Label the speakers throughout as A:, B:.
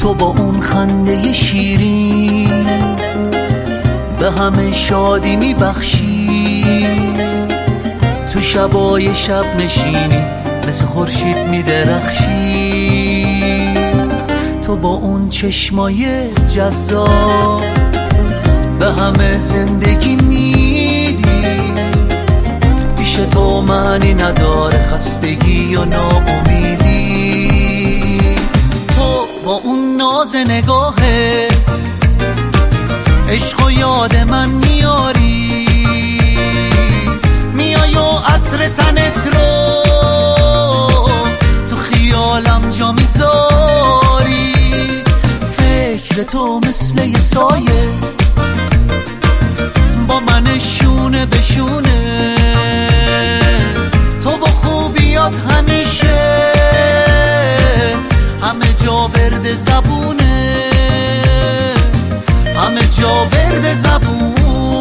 A: تو با اون خنده شیرین به همه شادی میبخشی، تو شبای شب نشینی مثل خورشید میدرخشی. تو با اون چشمای جذاب به همه زندگی میدی، پیش تو معنی نداره خستگی و ناامیدی. تو با اون ناز نگاهت عشق و یاد من میاری، میای و عطر تنت رو تو خیالم جا میذاری. فکر تو مثل یه سایه با من شونه به شونه، تو و خوبیات همیشه همه جا ورد زبونه، همه جا ورد زبونه.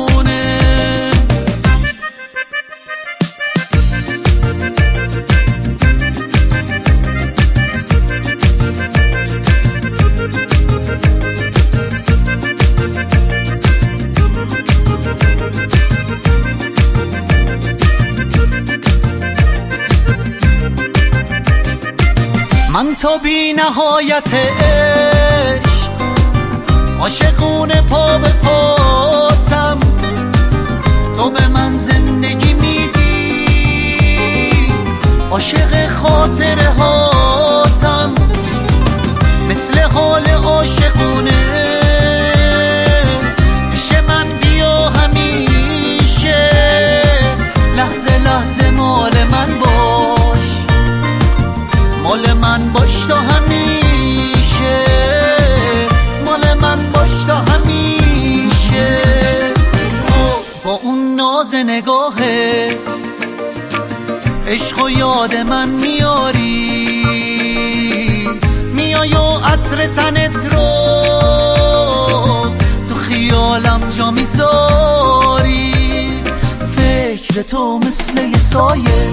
A: من تا بی نهایت عشق عاشقونه پا به پاتم، تو به من زندگی میدی عاشق خاطره هاتم، مثل حال عاشقونه پیش من بیا همیشه، لحظه لحظه مال من باش، مال من باش تا همیشه، مال من باش تا همیشه. با اون ناز نگاهت عشق و یاد من میاری، میای و عطر تنت رو تو خیالم جا میذاری. فکر تو مثل یه سایه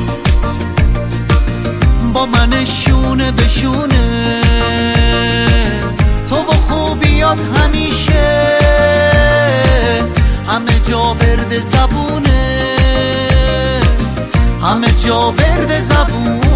A: با من شونه به شونه، تو و خوبیات همیشه همه جا ورد زبونه، همه جا ورد زبونه.